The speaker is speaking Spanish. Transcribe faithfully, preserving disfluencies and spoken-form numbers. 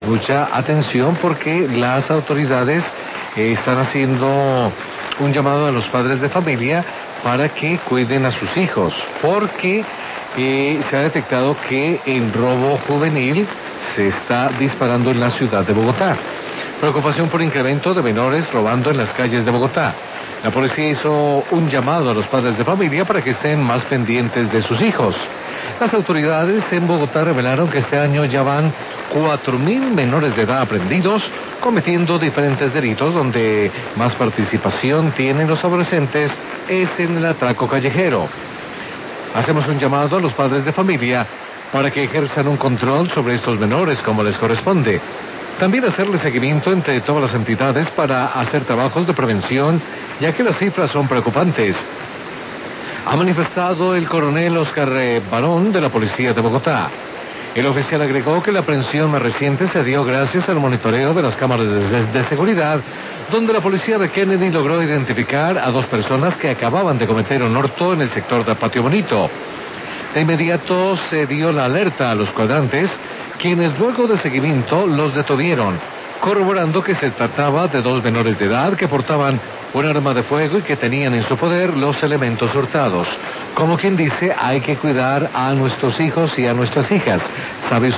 Mucha atención porque las autoridades eh, están haciendo un llamado a los padres de familia para que cuiden a sus hijos, porque eh, se ha detectado que el robo juvenil se está disparando en la ciudad de Bogotá. Preocupación por incremento de menores robando en las calles de Bogotá. La policía hizo un llamado a los padres de familia para que estén más pendientes de sus hijos. Las autoridades en Bogotá revelaron que este año ya van cuatro mil menores de edad aprendidos cometiendo diferentes delitos, donde más participación tienen los adolescentes es en el atraco callejero. Hacemos un llamado a los padres de familia para que ejerzan un control sobre estos menores como les corresponde. También hacerle seguimiento entre todas las entidades para hacer trabajos de prevención, ya que las cifras son preocupantes. Ha manifestado el coronel Oscar Barón de la Policía de Bogotá. El oficial agregó que la aprehensión más reciente se dio gracias al monitoreo de las cámaras de, de seguridad, donde la policía de Kennedy logró identificar a dos personas que acababan de cometer un hurto en el sector de Patio Bonito. De inmediato se dio la alerta a los cuadrantes, quienes luego de seguimiento los detuvieron, corroborando que se trataba de dos menores de edad que portaban un arma de fuego y que tenían en su poder los elementos hurtados. Como quien dice, hay que cuidar a nuestros hijos y a nuestras hijas. ¿Sabe usted?